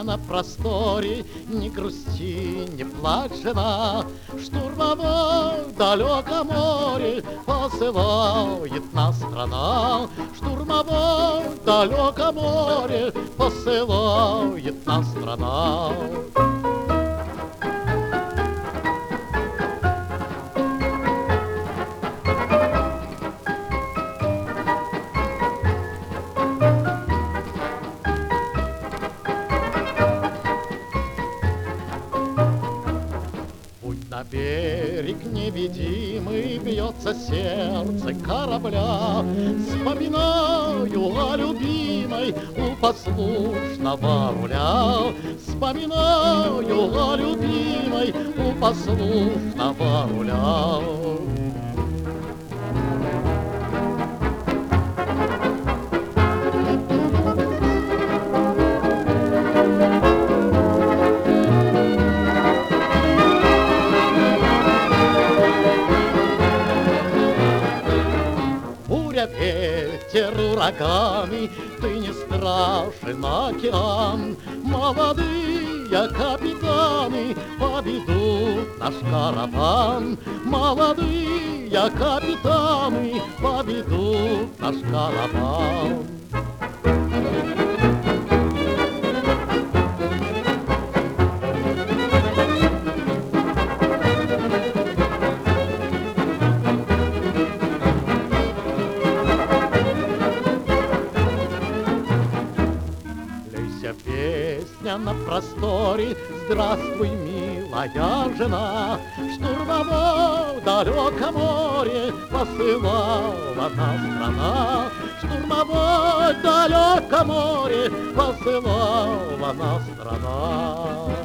на просторе, не грусти, не плачь, жена. Штурмовой в далеком море посылает нас страна. Штурмовой в далеком море посылает нас страна. На берег невидимый бьется сердце корабля. Вспоминаю о любимой у послушного руля. Вспоминаю о любимой у послушного руля. Ветер, ураганы, ты не страшен океан. Молодые капитаны поведут наш караван. Молодые капитаны поведут наш караван. Песня на просторе, здравствуй, милая жена. Штурмовой в далеком море посылала нас страна. Штурмовой в далеком море посылала нас страна.